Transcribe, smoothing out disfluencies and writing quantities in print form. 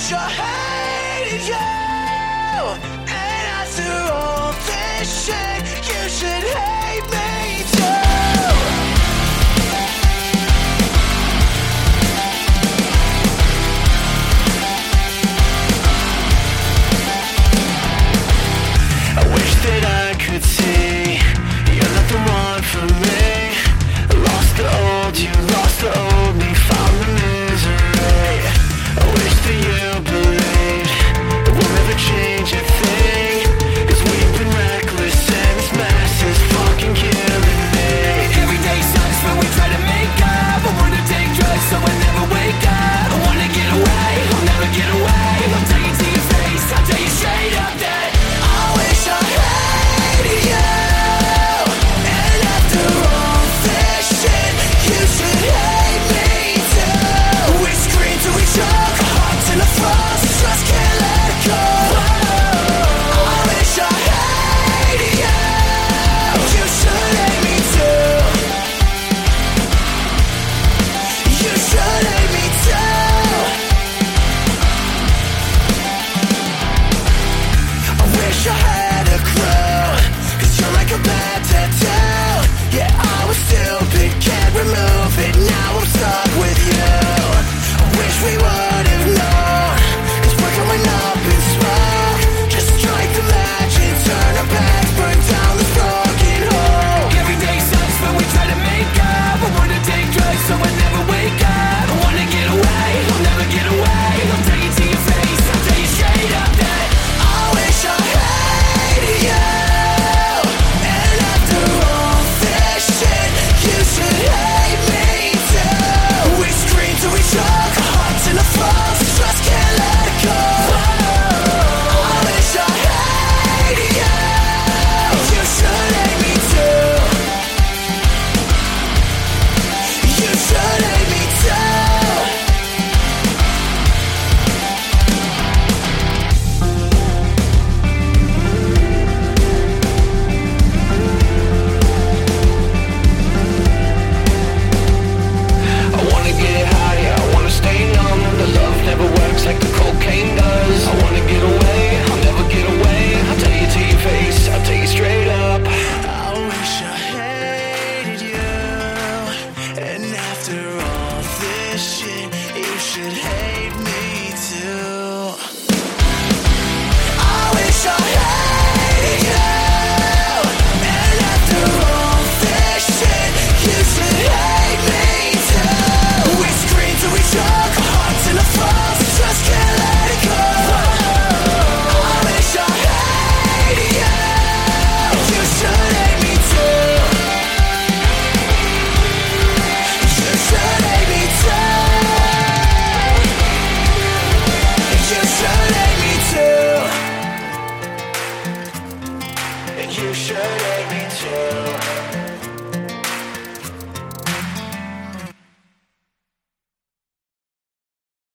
wish I hated you, and after all this shit, you should hate me too. I wish that I could see you're not the one for me. Lost the old you, lost the old me, found the misery. I wish that you believed that we'll never change a thing, 'cause we've been reckless and this mess is fucking killing me. Every day sucks when we try to make up. I wanna take drugs so I never wake up. I wanna get away, I'll never get away. I'll tell you to your face, I'll tell you straight up that I wish I hated you, and after all this shit, you should hate me too. We scream till we choke, our hearts in the frost, just can't let it go. I wish I hated you, you should hate me too. You should hate me too. I wish I had a clue, 'cause you're like a bad tattoo. Yeah, I was stupid, can't remove it, now I'm stuck with you. I wish we would've known, 'cause we're going up in smoke. Just strike the match and turn our backs, burn down this broken home. every day sucks when we try to make up. I wanna take drugs so I never wake up. I wanna get away, I'll never get away. I'll tell you to your face, I'll tell you straight up that I wish I hated you, and after all this shit, you should hate me too. We scream till we choke, our hearts in the frost, just can't let it go. I wish I hated you, you should hate me too. You should hate me too. I wanna get high, yeah, I wanna stay numb. The love never works like the cocaine does. I wanna get away, I'll never get away. I'll tell you to your face, I'll tell you straight up. I wish I hated you, and after all this shit, you should hate me too. I wish I hated you, and after all this shit, you should hate me too. We scream till we choke, our hearts in the frost, just can't let it go. I wish I hated you, you should hate me too. You should hate me too. You should hate me too. You should hate me too.